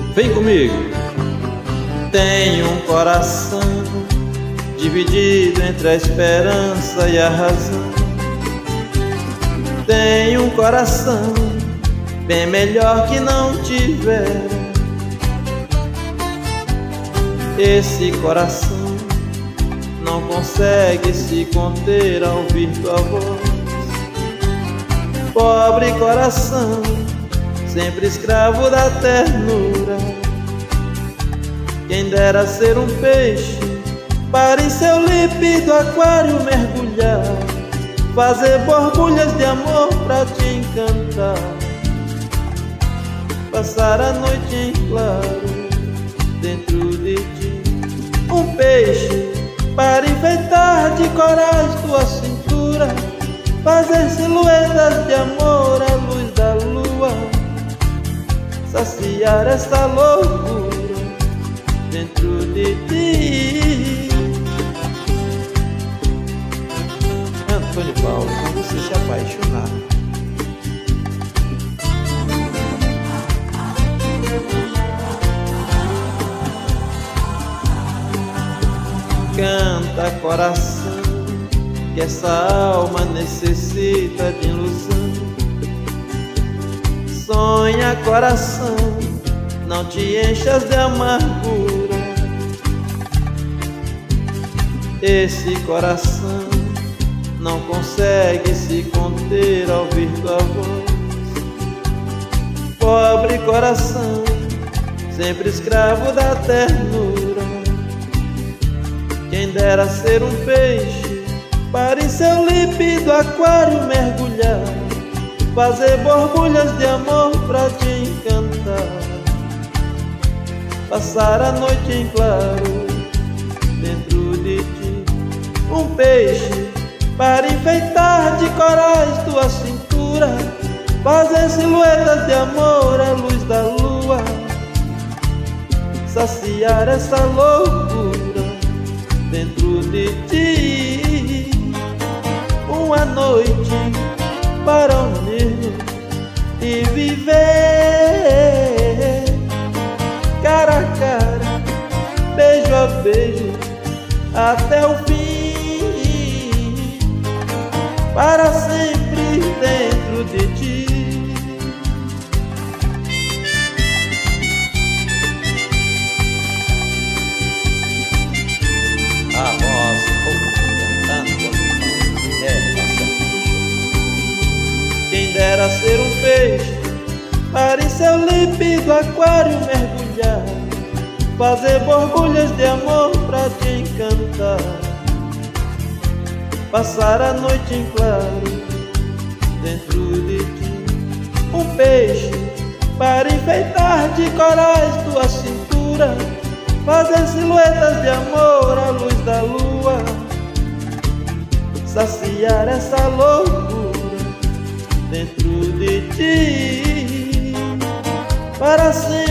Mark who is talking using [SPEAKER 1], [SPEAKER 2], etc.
[SPEAKER 1] Vem comigo. Tenho um coração dividido entre a esperança e a razão. Tenho um coração bem melhor que não tivera. Esse coração não consegue se conter ao ouvir tua voz. Pobre coração, sempre escravo da ternura. Quem dera ser um peixe para em seu límpido aquário mergulhar, fazer borbulhas de amor pra te encantar, passar a noite em claro dentro de ti. Um peixe para enfeitar de corais tua cintura, fazer silhuetas de amor à luz da lua, saciar essa loucura dentro de ti. Antônio Paulo, quando você se apaixonar. Canta, coração, que essa alma necessita de ilusão. Sonha, coração, não te enchas de amargura. Esse coração não consegue se conter ao ouvir tua voz. Pobre coração, sempre escravo da ternura. Quem dera ser um peixe para em seu límpido aquário mergulhar, fazer borbulhas de amor pra te encantar, passar a noite em claro dentro de ti. Um peixe para enfeitar de corais tua cintura, fazer silhuetas de amor à luz da lua, saciar essa loucura dentro de ti. Uma noite para unir-nos e viver cara a cara, beijo a beijo, até o fim, para sempre dentro de ti. A voz cantando quem dera ser um peixe para em seu límpido aquário mergulhar, fazer borbulhas de amor pra te encantar, passar a noite em claro dentro de ti. Um peixe para enfeitar de corais tua cintura, fazer silhuetas de amor à luz da lua, saciar essa loucura dentro de ti, para sempre